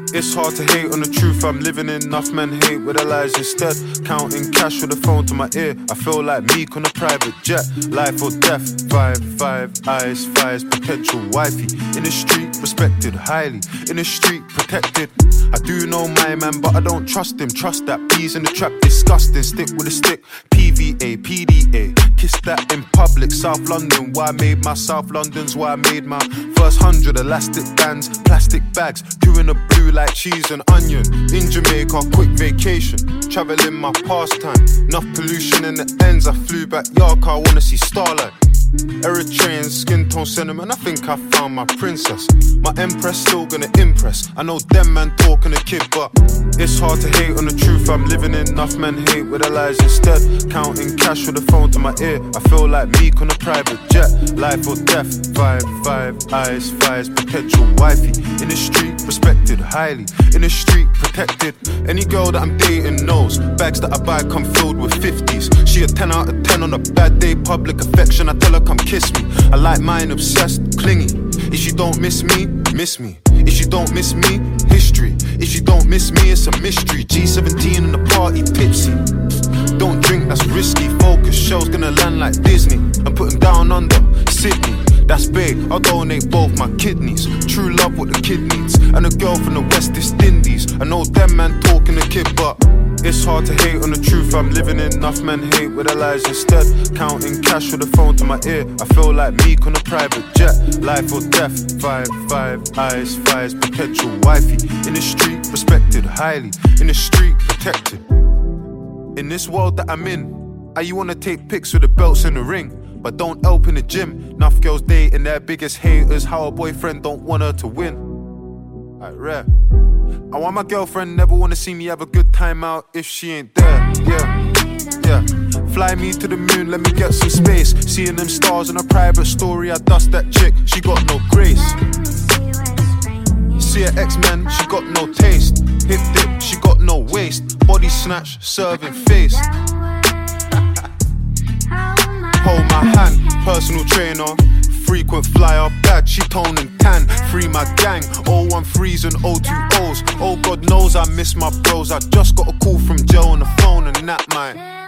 It's hard to hate on the truth I'm living in. Enough men hate with their lies instead. Counting cash with a phone to my ear. I feel like Meek on a private jet. Life or death, 5 eyes, fires, potential wifey. In the street, respected highly. In the street, protected. I do know my man, but I don't trust him. Trust that bees in the trap, disgusting. Stick with a stick, PVA, PDA. Kiss that in public, South London. Why I made my South London's why I made my first 100 elastic bands, plastic bags, two in the blue like cheese and onion. In Jamaica, quick vacation, traveling my pastime. Enough pollution in the ends, I flew back Yarka, I wanna see starlight. Eritrean skin tone sentiment, I think I found my princess. My empress still gonna impress. I know them man talking a kid, but it's hard to hate on the truth I'm living in. Enough men hate with their lies instead. Counting cash with a phone to my ear. I feel like Meek on a private jet. Life or death, 5 eyes, fires, potential wifey. In the street, respected highly. In the street, protected. Any girl that I'm dating knows bags that I buy come filled with 50s. She a 10 out of 10 on a bad day. Public affection, I tell her come kiss me. I like mine obsessed, clingy. If you don't miss me, miss me. If you don't miss me, history. If you don't miss me, it's a mystery. G17 in the party, tipsy. Don't drink, that's risky. Focus, show's gonna land like Disney. And put him down under Sydney. That's big, I'll donate both my kidneys. True love what the kid needs. And a girl from the West Indies. I know them man talking a kid, but it's hard to hate on the truth I'm living in. Enough men hate with their lies instead. Counting cash with a phone to my ear. I feel like Meek on a private jet. Life or death, 5 eyes, fires, potential wifey. In the street, respected highly. In the street, protected. In this world that I'm in, you wanna take pics with the belts in the ring, but don't help in the gym. Enough girls dating their biggest haters. How a boyfriend don't want her to win. Rare. I want my girlfriend never wanna see me have a good time out if she ain't there. Yeah. Fly me to the moon, let me get some space. Seeing them stars in a private story, I dust that chick, she got no grace. See her X-Men, she got no taste. Hip dip, she got no waist. Body snatch, serving face. Hold my hand, personal trainer. Frequent flyer, bad, she tone and tan. Free my gang, 013s and 020s. Oh God knows I miss my bros. I just got a call from Joe on the phone and that might